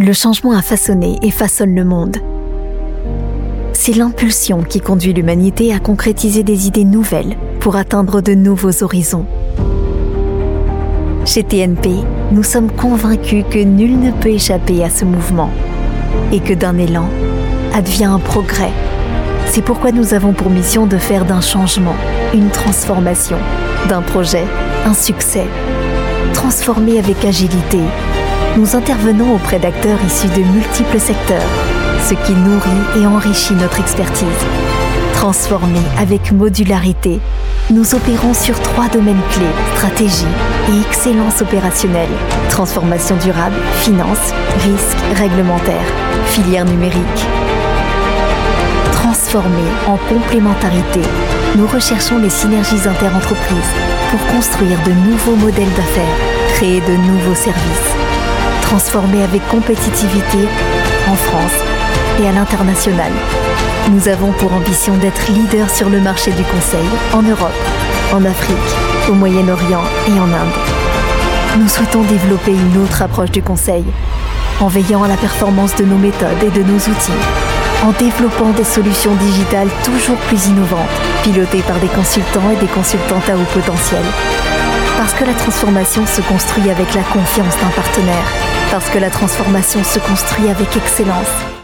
Le changement a façonné et façonne le monde. C'est l'impulsion qui conduit l'humanité à concrétiser des idées nouvelles pour atteindre de nouveaux horizons. Chez TNP, nous sommes convaincus que nul ne peut échapper à ce mouvement et que d'un élan advient un progrès. C'est pourquoi nous avons pour mission de faire d'un changement une transformation, d'un projet un succès. Transformer avec agilité, nous intervenons auprès d'acteurs issus de multiples secteurs, ce qui nourrit et enrichit notre expertise. Transformer avec modularité, nous opérons sur 3 domaines clés: stratégie et excellence opérationnelle, transformation durable, finance, risque, réglementaire, filière numérique. Transformer en complémentarité, nous recherchons les synergies interentreprises pour construire de nouveaux modèles d'affaires, créer de nouveaux services. Transformer avec compétitivité en France et à l'international. Nous avons pour ambition d'être leader sur le marché du conseil en Europe, en Afrique, au Moyen-Orient et en Inde. Nous souhaitons développer une autre approche du conseil, en veillant à la performance de nos méthodes et de nos outils, en développant des solutions digitales toujours plus innovantes, pilotées par des consultants et des consultantes à haut potentiel. Parce que la transformation se construit avec la confiance d'un partenaire, parce que la transformation se construit avec excellence.